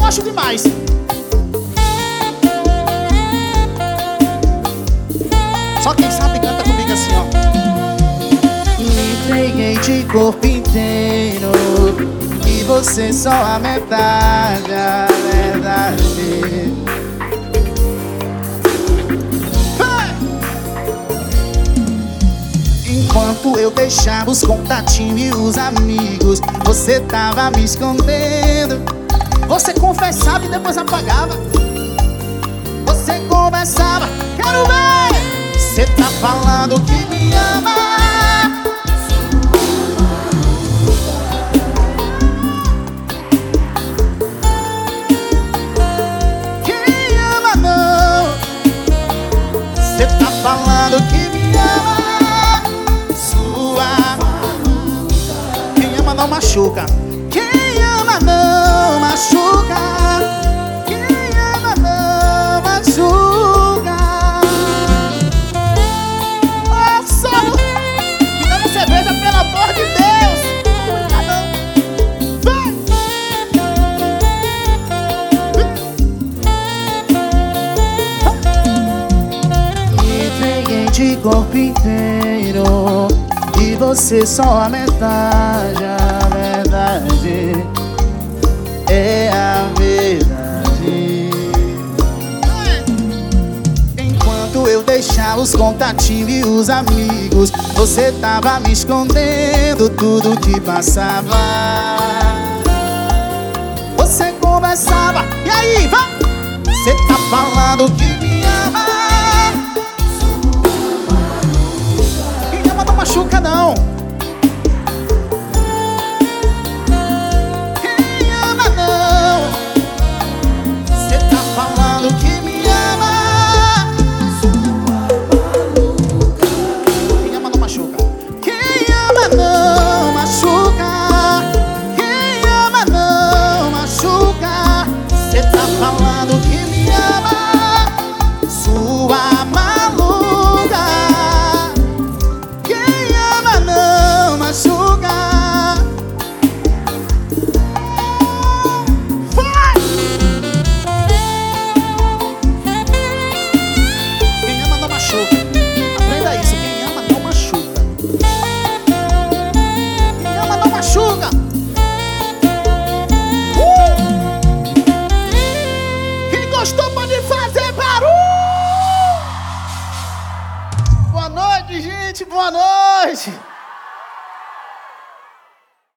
gosto demais. Só quem sabe canta comigo assim, ó. Me entreguei de corpo inteiro e você só a metade, a verdade. Enquanto eu deixava os contatinhos e os amigos, você tava me escondendo. Você confessava e depois apagava. Você conversava, quero ver. Você tá falando que me ama. Quem ama não. Você tá falando que me ama. Sua quem ama não machuca. Quem ama não machuca. Quem ama não machuca. Cerveja, pelo amor de Deus! Me entreguei de corpo inteiro e você só a metade, a verdade é a verdade. Enquanto eu deixava os contatinhos e os amigos, você tava me escondendo tudo que passava. Você conversava, e aí, vai! Você tá falando que me ama. Quem ama não machuca não. Quem ama não. Você tá falando que me ama. Não machuca. Quem ama não machuca. Cê tá falando que me ama, sua maluca. Quem ama não machuca. Vai! Quem ama não machuca. Aprenda isso, quem ama não machuca. Machuca. Quem gostou pode fazer barulho. Boa noite, gente. Boa noite.